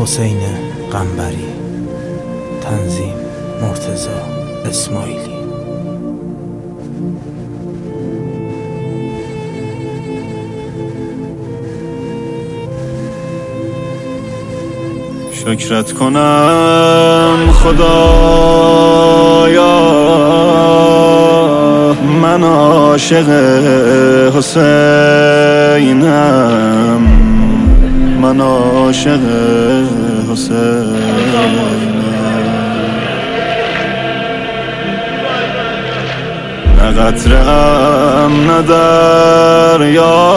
حسین قنبری، تنظیم مرتضی اسماعیلی. شکرت کنم خدایا، من عاشق حسینم، من عاشق حسینم. نه قطره‌ام نه دریا،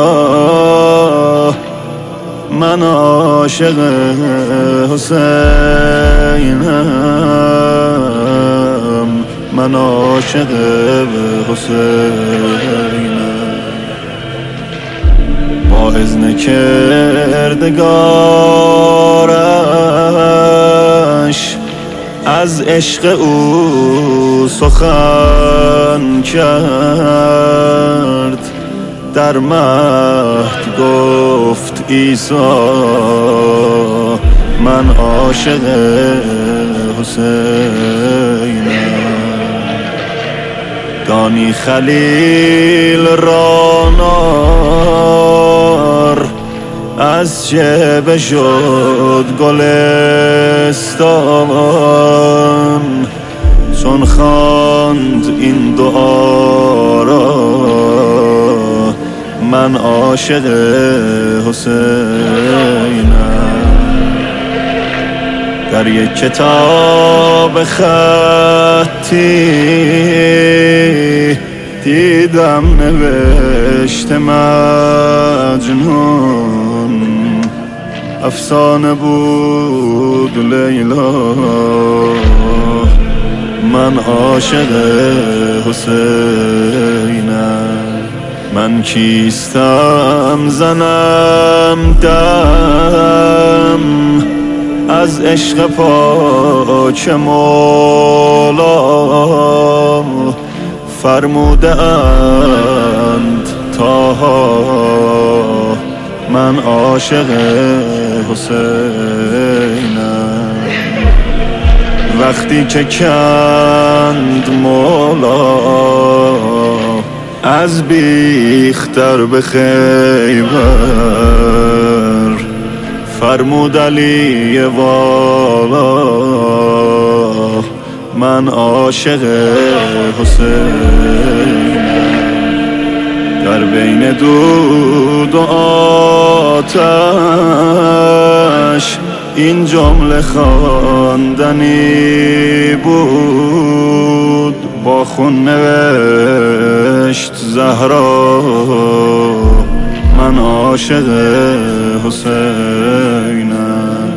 من عاشق حسینم، من عاشق حسینم. با اذن کردگارش از عشق او سخن کرد، در مهد گفت عیسی من عاشق حسینم. دانی خلیل را نار از چه بشد گلستان، چون خواند این دعا را من عاشق حسینم. در یک کتاب خطی دیدم نوشته مجنون، افسانه بود لیلا، من عاشق حسینم. من کیستم زنم دم از عشق پاک مولا، فرموده اند طاها من عاشق حسینم. وقتی که کند مولا از بیختر به خیبر، فرمود علی والا من عاشق حسینم. در بین دود و آتش این جمله خواندنی بود، با خون نوشت زهرا من عاشق حسینم.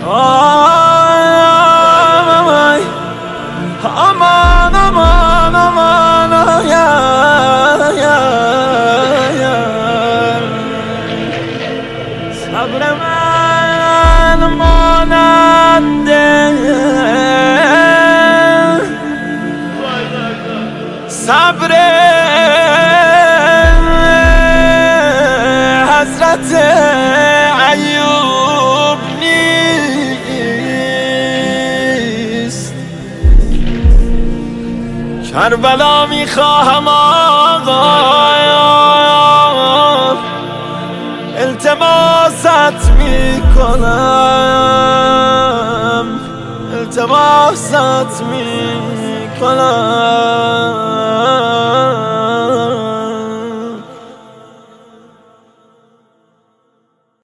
امان امان امان یا صبر من ماننده، صبر حضرت ایوب نیست. کربلا میخواهم آقا، التماست میکنم، التماست میکنم.